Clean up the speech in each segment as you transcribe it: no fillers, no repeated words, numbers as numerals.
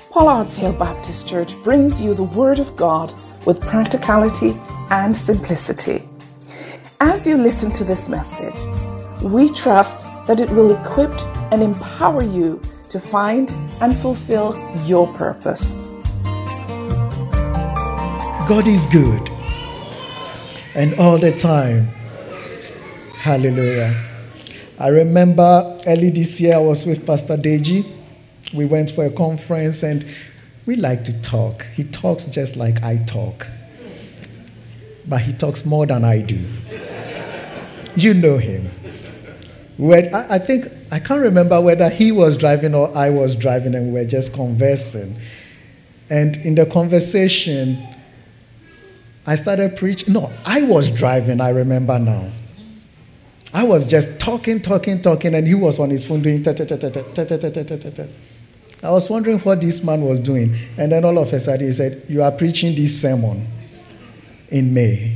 Pollard's Hill Baptist Church brings you the Word of God with practicality and simplicity. As you listen to this message, we trust that it will equip and empower you to find and fulfill your purpose. God is good, and all the time. Hallelujah. I remember early this year I was with Pastor Deji. We went for a conference and we like to talk. He talks just like I talk. But he talks more than I do. You know him. I can't remember whether he was driving or I was driving, and we were just conversing. And in the conversation, I started preaching. No, I was driving, I remember now. I was just talking, and he was on his phone doing ta-ta-ta-ta-ta-ta-ta-ta-ta-ta. I was wondering what this man was doing. And then all of a sudden he said, "You are preaching this sermon in May."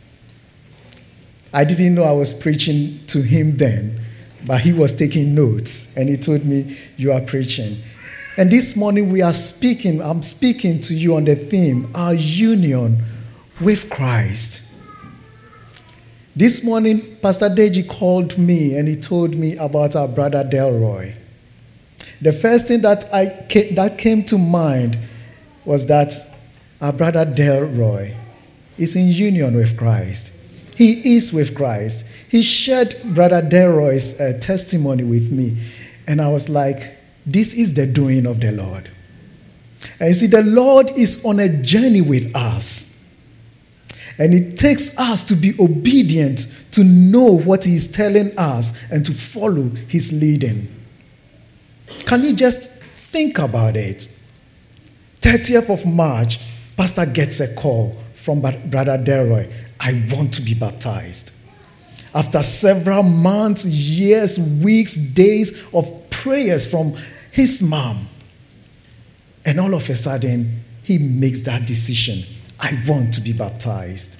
I didn't know I was preaching to him then, but he was taking notes. And he told me, "You are preaching." And this morning I'm speaking to you on the theme, our union with Christ. This morning, Pastor Deji called me and he told me about our brother Delroy. The first thing that came to mind was that our brother Delroy is in union with Christ. He is with Christ. He shared Brother Delroy's testimony with me, and I was like, this is the doing of the Lord. And you see, the Lord is on a journey with us. And it takes us to be obedient, to know what He is telling us, and to follow His leading. Can you just think about it? 30th of March, Pastor gets a call from Brother Delroy. "I want to be baptized." After several months, years, weeks, days of prayers from his mom. And all of a sudden, he makes that decision. "I want to be baptized."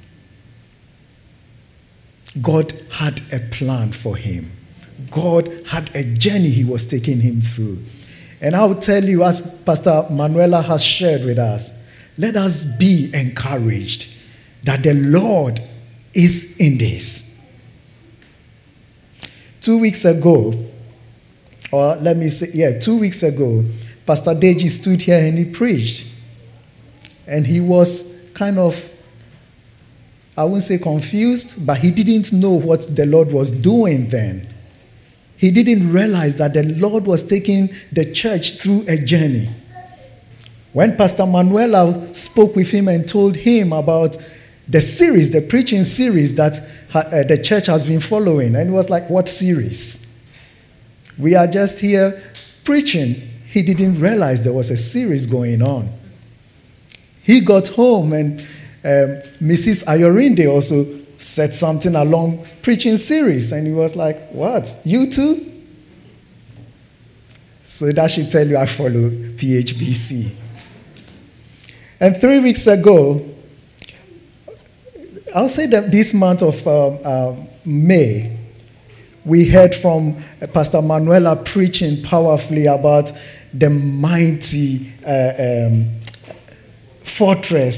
God had a plan for him. God had a journey He was taking him through. And I will tell you, as Pastor Manuela has shared with us, let us be encouraged that the Lord is in this. 2 weeks ago, Pastor Deji stood here and he preached. And he was kind of, I wouldn't say confused, but he didn't know what the Lord was doing then. He didn't realize that the Lord was taking the church through a journey. When Pastor Manuela spoke with him and told him about the preaching series that the church has been following, and he was like, "What series? We are just here preaching." He didn't realize there was a series going on. He got home and Mrs. Ayorinde also said something along preaching series, and he was like, "What? You too?" So that should tell you I follow PHBC. And 3 weeks ago, I'll say that this month of May, we heard from Pastor Manuela preaching powerfully about the mighty fortress,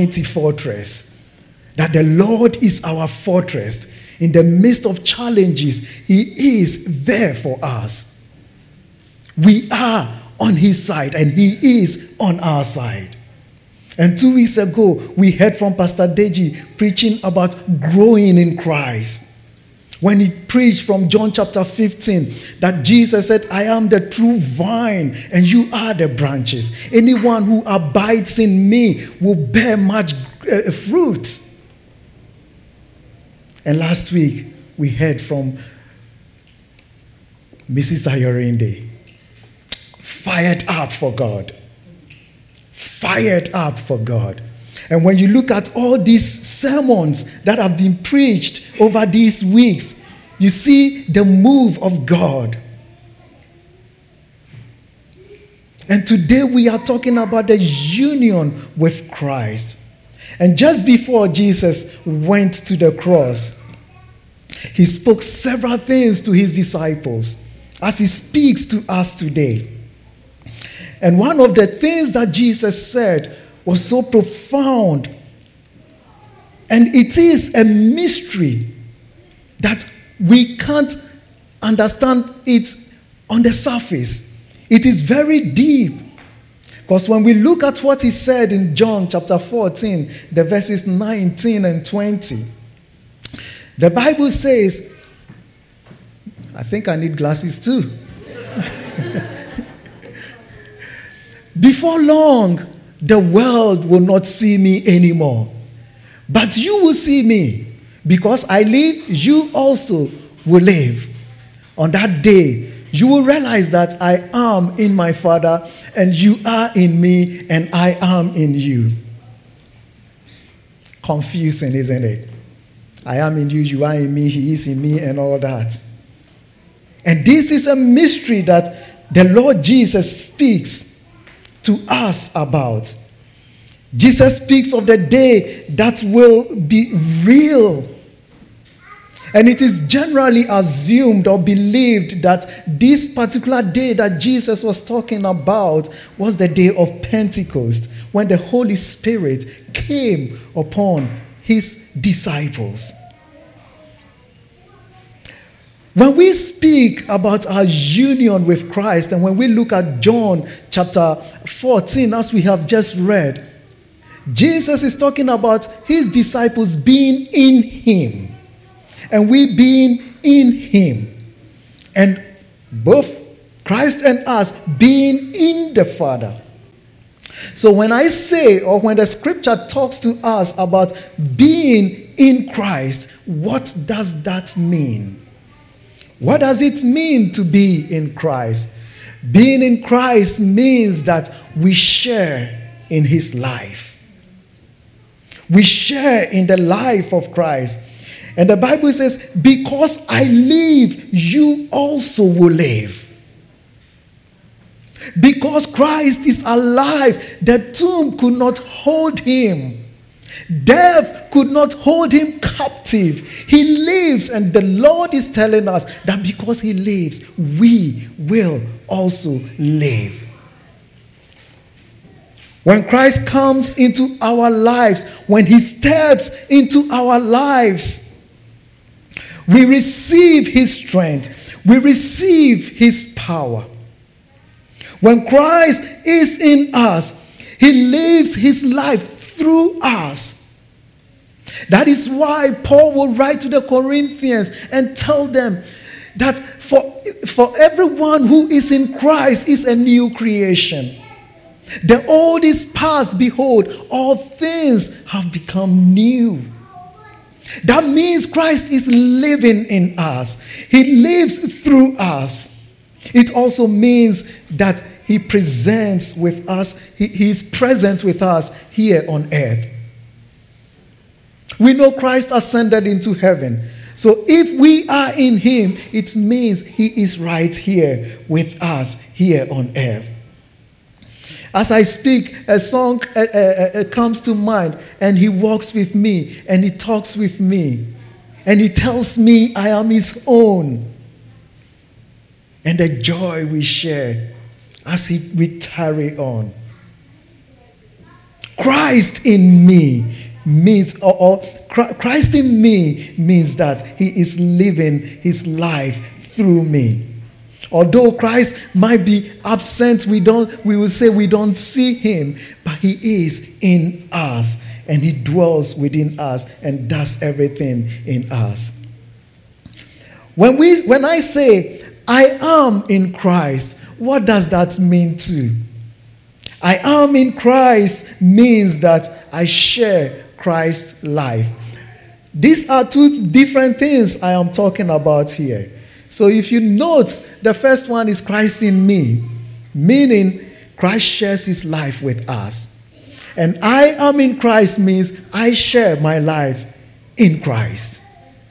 that the Lord is our fortress. In the midst of challenges, He is there for us. We are on His side and He is on our side. And 2 weeks ago, we heard from Pastor Deji preaching about growing in Christ. When he preached from John chapter 15, that Jesus said, "I am the true vine and you are the branches. Anyone who abides in me will bear much fruit." And last week, we heard from Mrs. Ayorinde, fired up for God. Fired up for God. And when you look at all these sermons that have been preached over these weeks, you see the move of God. And today we are talking about the union with Christ. And just before Jesus went to the cross, He spoke several things to His disciples as He speaks to us today. And one of the things that Jesus said was so profound. And it is a mystery that we can't understand it on the surface. It is very deep. Because when we look at what he said in John chapter 14, the verses 19 and 20, the Bible says, I think I need glasses too. Before long, the world will not see me anymore. But you will see me. Because I live, you also will live. On that day, you will realize that I am in my Father, and you are in me, and I am in you. Confusing, isn't it? I am in you, you are in me, he is in me, and all that. And this is a mystery that the Lord Jesus speaks to us about. Jesus speaks of the day that will be real. And it is generally assumed or believed that this particular day that Jesus was talking about was the day of Pentecost, when the Holy Spirit came upon his disciples. When we speak about our union with Christ, and when we look at John chapter 14, as we have just read, Jesus is talking about his disciples being in him, and we being in him, and both Christ and us being in the Father. So when I say, or when the scripture talks to us about being in Christ, what does that mean? What does it mean to be in Christ? Being in Christ means that we share in his life. We share in the life of Christ. And the Bible says, because I live, you also will live. Because Christ is alive, the tomb could not hold him. Death could not hold him captive. He lives, and the Lord is telling us that because he lives, we will also live. When Christ comes into our lives, when he steps into our lives, we receive his strength. We receive his power. When Christ is in us, he lives his life through us. That is why Paul will write to the Corinthians and tell them that for everyone who is in Christ is a new creation. The old is past, behold, all things have become new. That means Christ is living in us. He lives through us. It also means that he presents with us, he is present with us here on earth. We know Christ ascended into heaven. So if we are in him, it means he is right here with us here on earth. As I speak, a song comes to mind, and he walks with me, and he talks with me, and he tells me I am his own. And the joy we share as we tarry on. Christ in me means, or Christ in me means that he is living his life through me. Although Christ might be absent, we will say we don't see him, but he is in us, and he dwells within us and does everything in us. When I say I am in Christ, what does that mean too? I am in Christ means that I share Christ's life. These are two different things I am talking about here. So if you note, the first one is Christ in me, meaning Christ shares his life with us. And I am in Christ means I share my life in Christ.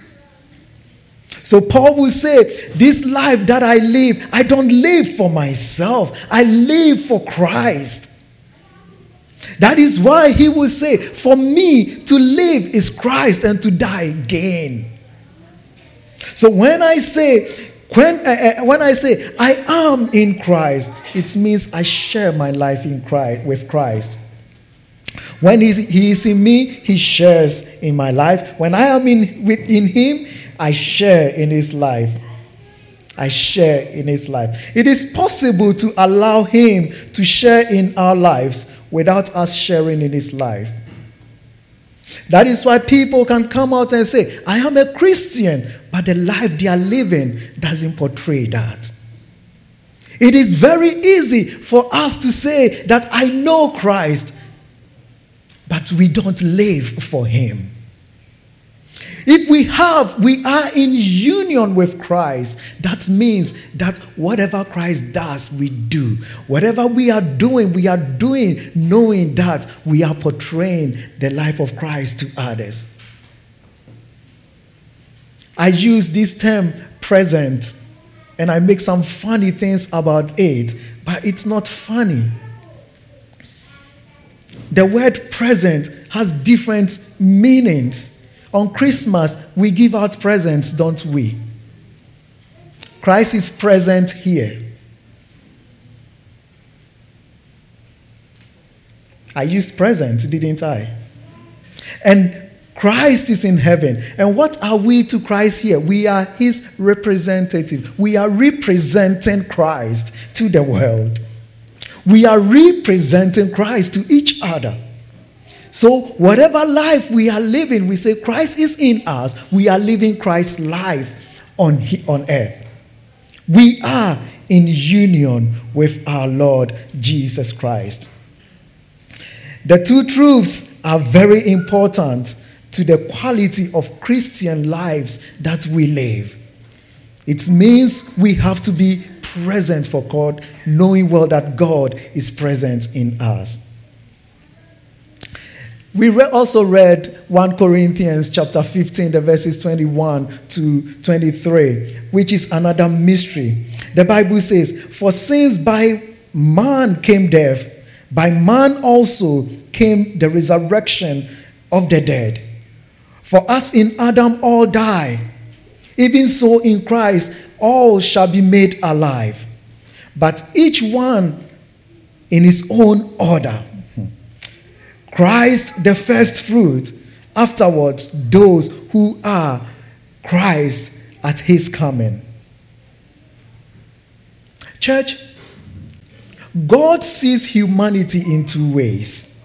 So Paul will say, this life that I live, I don't live for myself. I live for Christ. That is why he will say, for me to live is Christ and to die gain. So when I say When I say I am in Christ, it means I share my life in Christ with Christ. When he is in me, he shares in my life. When I am in him, I share in his life. I share in his life. It is possible to allow him to share in our lives without us sharing in his life. That is why people can come out and say, I am a Christian, but the life they are living doesn't portray that. It is very easy for us to say that I know Christ, but we don't live for him. If we are in union with Christ, that means that whatever Christ does, we do. Whatever we are doing knowing that we are portraying the life of Christ to others. I use this term present, and I make some funny things about it, but it's not funny. The word present has different meanings. On Christmas, we give out presents, don't we? Christ is present here. I used present, didn't I? And Christ is in heaven. And what are we to Christ here? We are his representative. We are representing Christ to the world. We are representing Christ to each other. So whatever life we are living, we say Christ is in us. We are living Christ's life on earth. We are in union with our Lord Jesus Christ. The two truths are very important to the quality of Christian lives that we live. It means we have to be present for God, knowing well that God is present in us. We also read 1 Corinthians chapter 15, the verses 21 to 23, which is another mystery. The Bible says, for since by man came death, by man also came the resurrection of the dead. For as in Adam all die, even so in Christ all shall be made alive, but each one in his own order. Christ the first fruit, afterwards those who are Christ at his coming. Church, God sees humanity in two ways.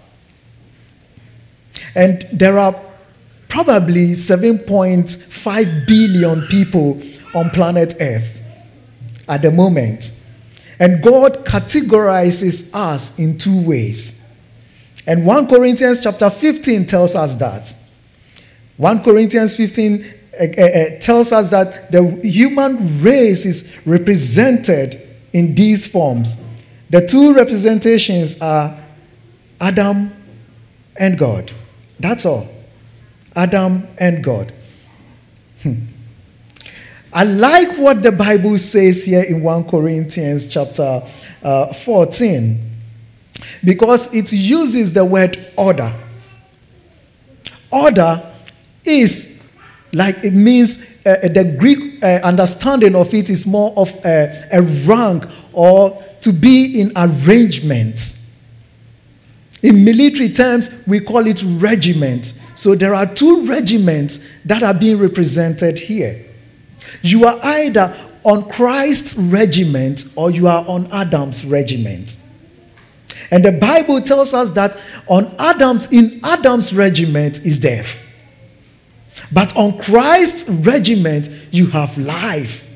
And there are probably 7.5 billion people on planet Earth at the moment. And God categorizes us in two ways. And 1 Corinthians chapter 15 tells us that. 1 Corinthians 15 tells us that the human race is represented in these forms. The two representations are Adam and God. That's all. Adam and God. I like what the Bible says here in 1 Corinthians chapter 14. Because it uses the word order. Order is like it means the Greek understanding of it is more of a rank or to be in arrangement. In military terms, we call it regiments. So there are two regiments that are being represented here. You are either on Christ's regiment or you are on Adam's regiment. And the Bible tells us that in Adam's regiment is death. But on Christ's regiment, you have life.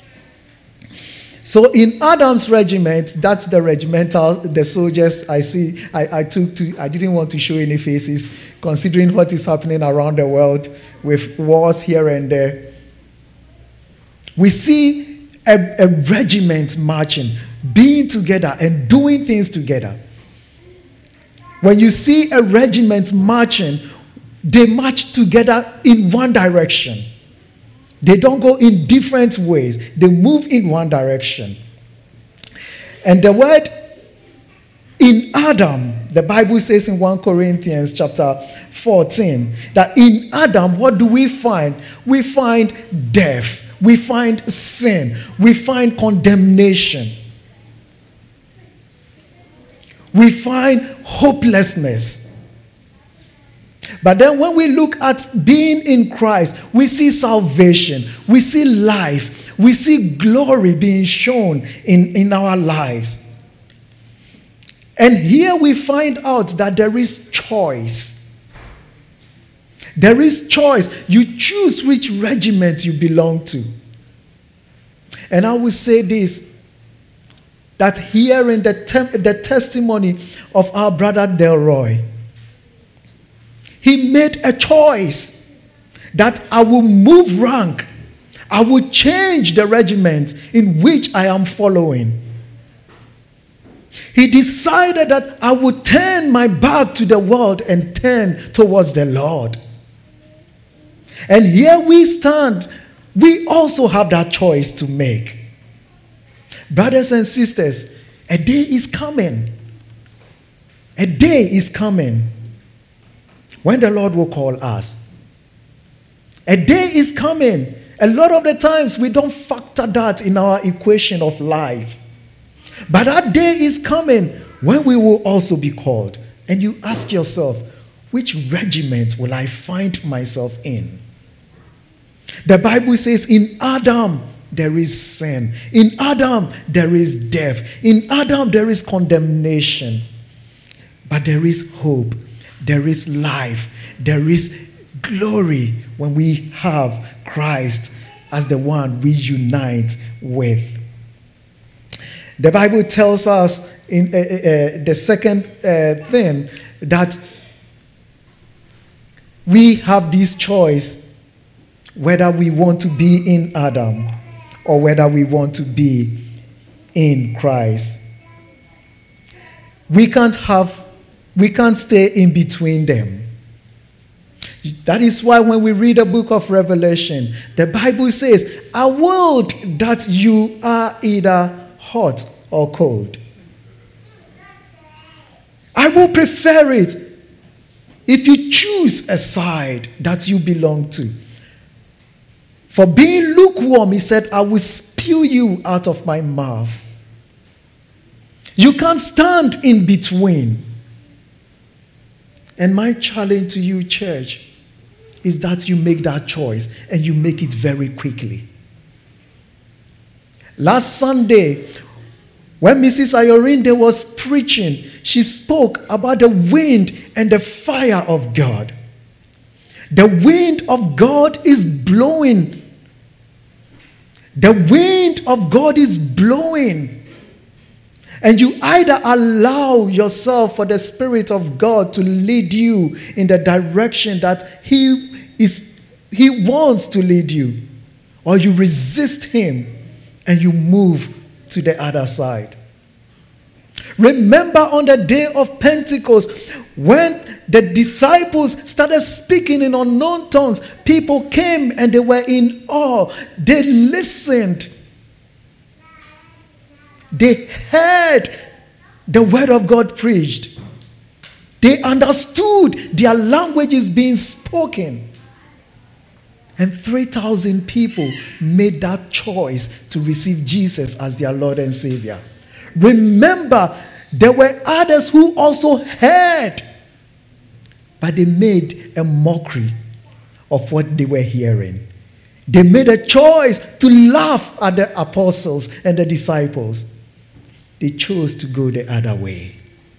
So in Adam's regiment, that's the regimental, the soldiers I see, I didn't want to show any faces, considering what is happening around the world with wars here and there. We see a regiment marching, being together and doing things together. When you see a regiment marching, they march together in one direction. They don't go in different ways. They move in one direction. And the word in Adam, the Bible says in 1 Corinthians chapter 14, that in Adam, what do we find? We find death. we find sin, we find condemnation, we find hopelessness. But then when we look at being in Christ, we see salvation, we see life, we see glory being shown in our lives. And here we find out that there is choice. There is choice. You choose which regiment you belong to. And I will say this, that hearing the testimony of our brother Delroy, he made a choice that I will move rank. I will change the regiment in which I am following. He decided that I would turn my back to the world and turn towards the Lord. And here we stand. We also have that choice to make. Brothers and sisters, a day is coming. A day is coming when the Lord will call us. A day is coming. A lot of the times we don't factor that in our equation of life. But that day is coming when we will also be called. And you ask yourself, which regiment will I find myself in? The Bible says in Adam there is sin. In Adam there is death. In Adam there is condemnation. But there is hope. There is life. There is glory when we have Christ as the one we unite with. The Bible tells us in the second thing that we have this choice whether we want to be in Adam or whether we want to be in Christ. We can't stay in between them. That is why when we read the book of Revelation, the Bible says, I willed that you are either hot or cold. I will prefer it if you choose a side that you belong to. For being lukewarm, he said, I will spew you out of my mouth. You can't stand in between. And my challenge to you, church, is that you make that choice and you make it very quickly. Last Sunday, when Mrs. Ayorinde was preaching, she spoke about the wind and the fire of God. The wind of God is blowing. The wind of God is blowing. And you either allow yourself for the Spirit of God to lead you in the direction that He wants to lead you, or you resist Him and you move to the other side. Remember on the day of Pentecost, when the disciples started speaking in unknown tongues, people came and they were in awe. They listened. They heard the word of God preached. They understood their languages being spoken. And 3,000 people made that choice to receive Jesus as their Lord and Savior. Remember, there were others who also heard, but they made a mockery of what they were hearing. They made a choice to laugh at the apostles and the disciples. They chose to go the other way.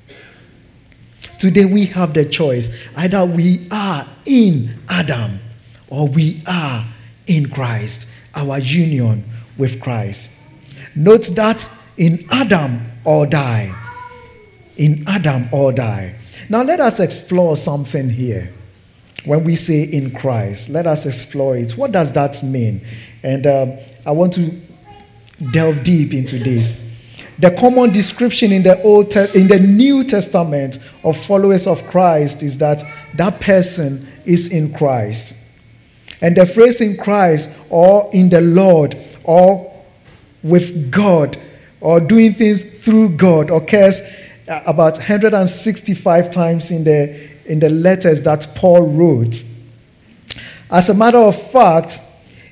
Today we have the choice. Either we are in Adam or we are in Christ, our union with Christ. Note that in Adam or die. In Adam or die. Now let us explore something here. When we say in Christ, let us explore it. What does that mean? And I want to delve deep into this. The common description in the New Testament of followers of Christ is that that person is in Christ. And the phrase in Christ or in the Lord or with God or doing things through God occurs about 165 times in the letters that Paul wrote. As a matter of fact,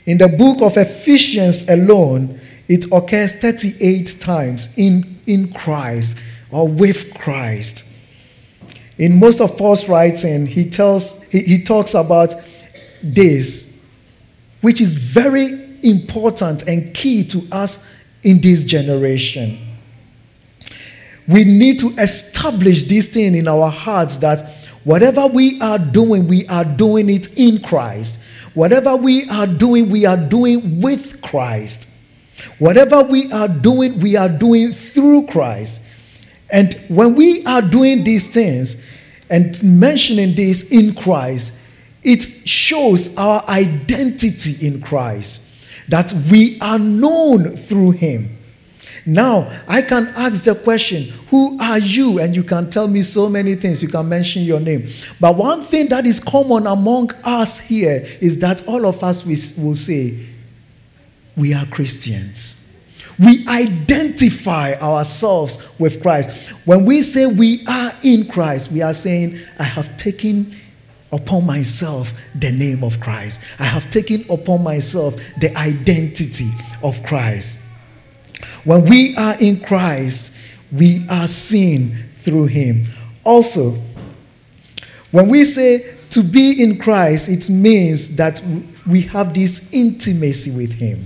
In the book of Ephesians alone, it occurs 38 times in Christ or with Christ. In most of Paul's writing, he talks about this, which is very important and key to us in this generation. We need to establish this thing in our hearts that whatever we are doing it in Christ. Whatever we are doing with Christ. Whatever we are doing through Christ. And when we are doing these things and mentioning this in Christ, it shows our identity in Christ, that we are known through him. Now, I can ask the question, who are you? And you can tell me so many things. You can mention your name. But one thing that is common among us here is that all of us will say, we are Christians. We identify ourselves with Christ. When we say we are in Christ, we are saying, I have taken upon myself the name of Christ. I have taken upon myself the identity of Christ. When we are in Christ, we are seen through him. Also, when we say to be in Christ, it means that we have this intimacy with him.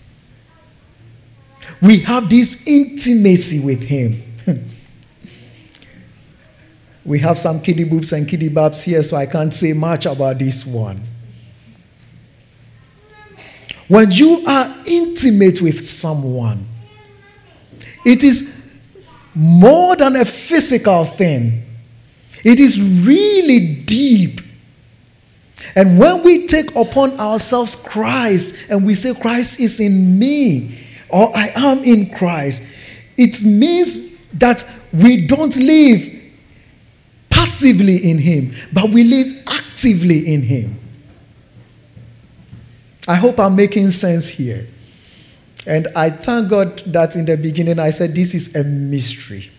We have this intimacy with him. We have some kiddie boobs and kiddie babs here, so I can't say much about this one. When you are intimate with someone, it is more than a physical thing. It is really deep. And when we take upon ourselves Christ and we say Christ is in me, or I am in Christ, it means that we don't live passively in him, but we live actively in him. I hope I'm making sense here. And I thank God that in the beginning I said this is a mystery.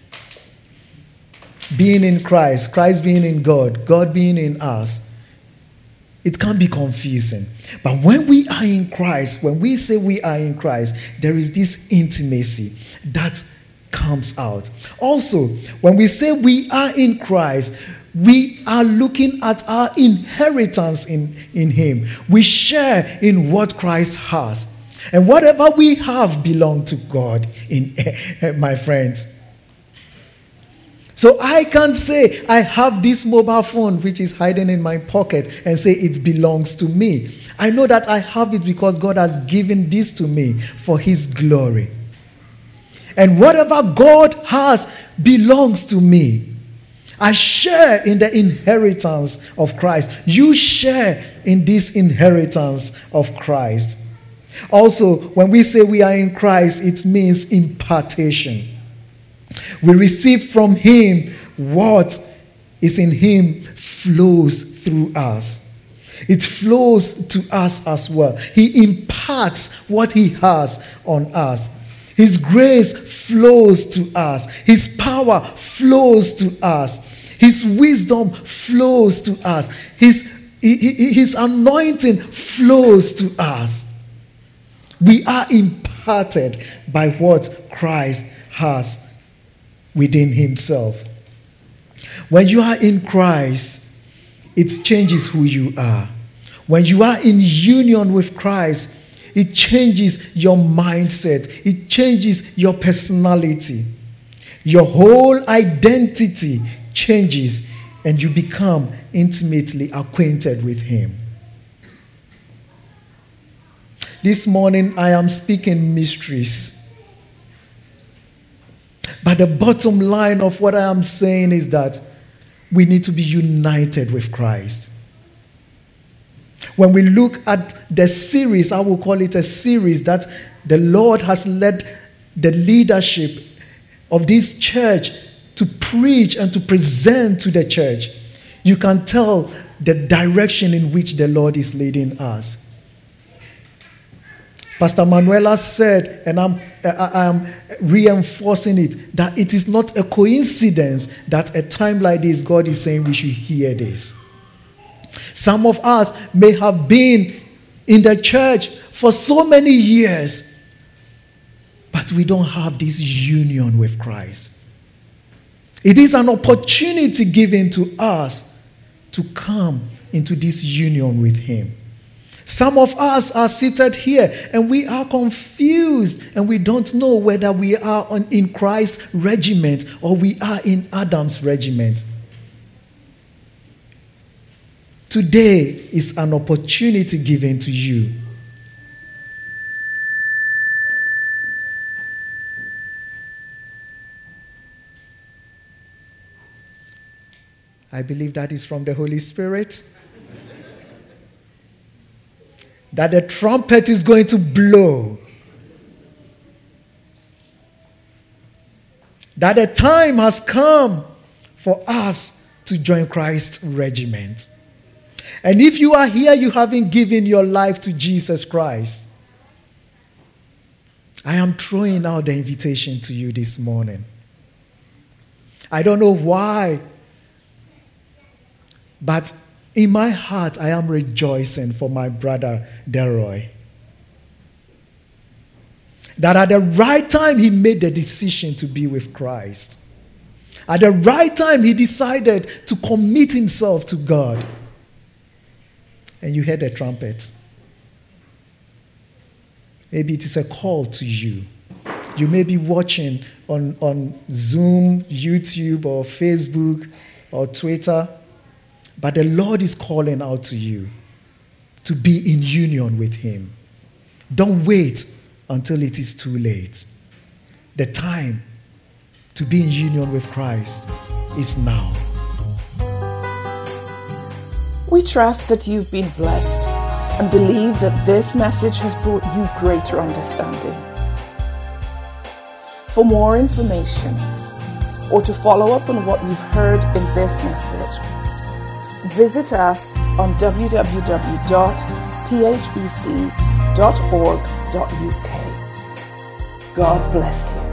Being in Christ, Christ being in God, God being in us, it can be confusing. But when we are in Christ, when we say we are in Christ, there is this intimacy that comes out. Also, when we say we are in Christ, we are looking at our inheritance in him. We share in what Christ has. And whatever we have belongs to God, my friends. So I can't say I have this mobile phone which is hiding in my pocket and say it belongs to me. I know that I have it because God has given this to me for his glory. And whatever God has belongs to me. I share in the inheritance of Christ. You share in this inheritance of Christ. Also, when we say we are in Christ, it means impartation. We receive from him what is in him flows through us. It flows to us as well. He imparts what he has on us. His grace flows to us. His power flows to us. His wisdom flows to us. His anointing flows to us. We are imparted by what Christ has within himself. When you are in Christ, it changes who you are. When you are in union with Christ, it changes your mindset. It changes your personality. Your whole identity changes and you become intimately acquainted with him. This morning, I am speaking mysteries. But the bottom line of what I am saying is that we need to be united with Christ. When we look at the series, I will call it a series that the Lord has led the leadership of this church to preach and to present to the church, you can tell the direction in which the Lord is leading us. Pastor Manuela said, and I'm reinforcing it, that it is not a coincidence that at a time like this, God is saying we should hear this. Some of us may have been in the church for so many years, but we don't have this union with Christ. It is an opportunity given to us to come into this union with Him. Some of us are seated here and we are confused and we don't know whether we are in Christ's regiment or we are in Adam's regiment. Today is an opportunity given to you. I believe that is from the Holy Spirit. That the trumpet is going to blow. That the time has come for us to join Christ's regiment. And if you are here, you haven't given your life to Jesus Christ, I am throwing out the invitation to you this morning. I don't know why, but in my heart, I am rejoicing for my brother Delroy. That at the right time, he made the decision to be with Christ. At the right time, he decided to commit himself to God. And you heard the trumpet. Maybe it is a call to you. You may be watching on Zoom, YouTube, or Facebook, or Twitter. But the Lord is calling out to you to be in union with Him. Don't wait until it is too late. The time to be in union with Christ is now. We trust that you've been blessed and believe that this message has brought you greater understanding. For more information or to follow up on what you've heard in this message, visit us on www.phbc.org.uk. God bless you.